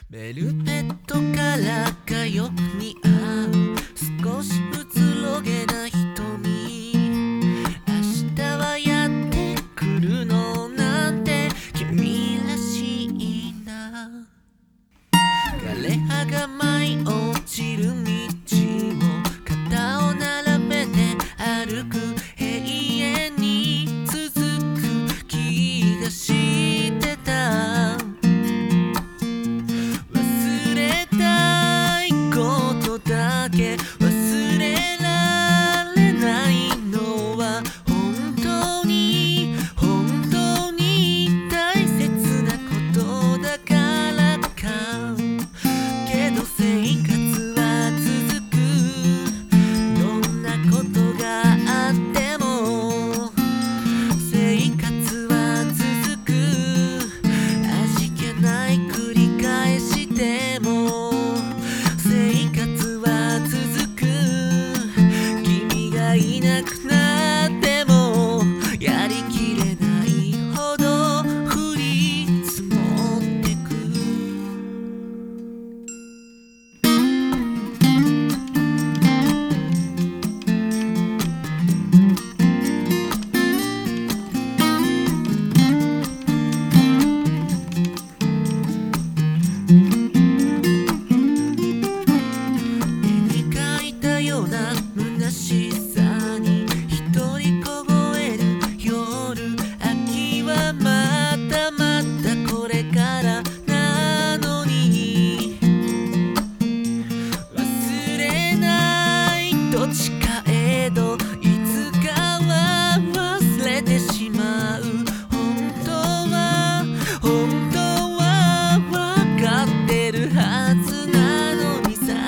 ベルベットカラーがよく似合う少しうつろげな瞳。明日はやってくるのなんて君らしいな。枯葉が舞い落ちる道を肩を並べて歩く。永遠に続く気がしてた。忘れたいことだけ忘れられないのは本当に大切なことだからか。けど生活は続く。どんなことがあっても生活は続く。味気ない繰り返しても生活は続く。君がいなくなってもやりきれないほど降り積もってく。絵に描いたような虚しさに一人凍える夜。秋はまたまたこれからなのに忘れないどっちかへといつかは忘れてしまう。本当は分かってるはずなのにさ。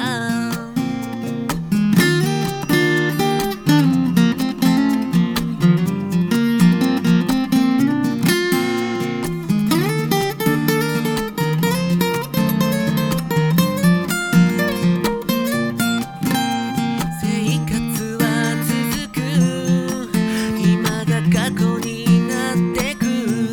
生活は続く。今が過去になってく。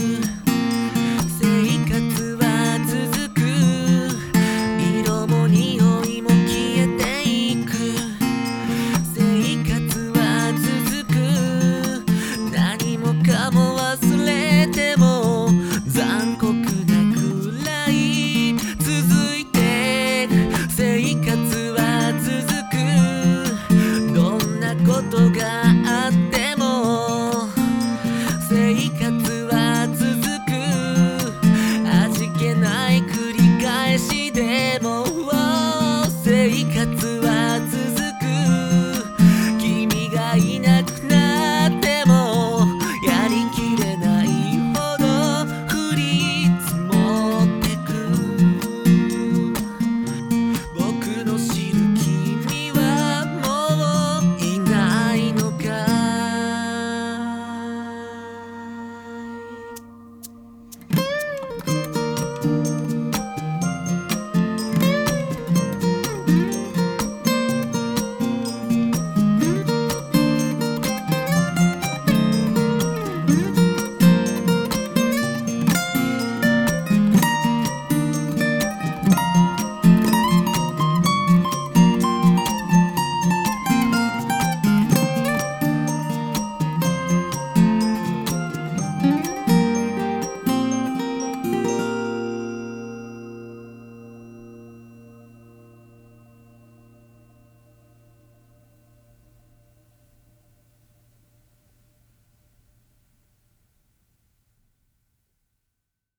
生活は続く。色も匂いも消えていく。生活は続く。何もかも忘れても残酷なくらい続いてく。生活は続く。どんなことがあっても生活は続く。味気ない繰り返しでも